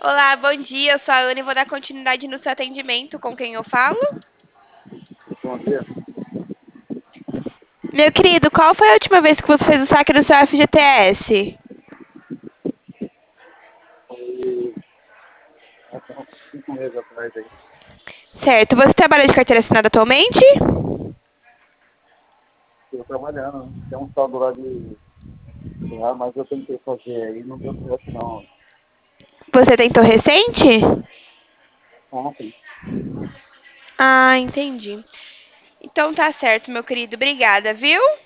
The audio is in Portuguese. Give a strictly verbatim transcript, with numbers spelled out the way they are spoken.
Olá, bom dia. Eu sou a Ana e vou dar continuidade no seu atendimento. Com quem eu falo? Bom dia. Meu querido, qual foi a última vez que você fez o saque do seu F G T S? Foi há uns cinco meses atrás aí. Certo. Você trabalha de carteira assinada atualmente? Estou trabalhando, né? Tem um saldo lá de lá, mas eu tentei fazer aí, não deu certo não. Você tentou recente? Ontem. Ah, entendi. Então tá certo, meu querido. Obrigada, viu?